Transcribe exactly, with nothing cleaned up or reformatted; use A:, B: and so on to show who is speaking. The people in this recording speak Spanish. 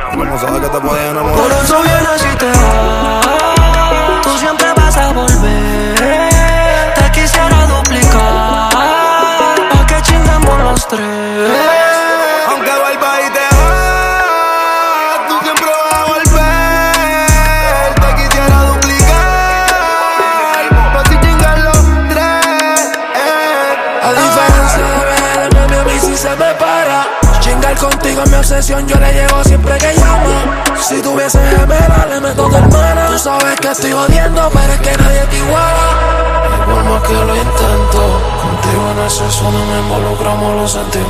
A: Como sabes que te podía enamorar.
B: Por eso vienes y te vas. Tú siempre vas a volver. Te quisiera duplicar, pa' que chingamos los tres.
A: Aunque vuelva y te vas, tú siempre vas a volver. Te quisiera duplicar, pa' así chingar los tres.
B: A diferencia de ver, mami, a mí sí se me para. Chingar contigo es mi obsesión, yo le llego siempre que llama. Si tuviese gemela, le meto tu hermana. Tú sabes que estoy jodiendo, pero es que nadie te iguala. Y por más que lo intento, contigo en el sexo no me involucramos los sentimientos.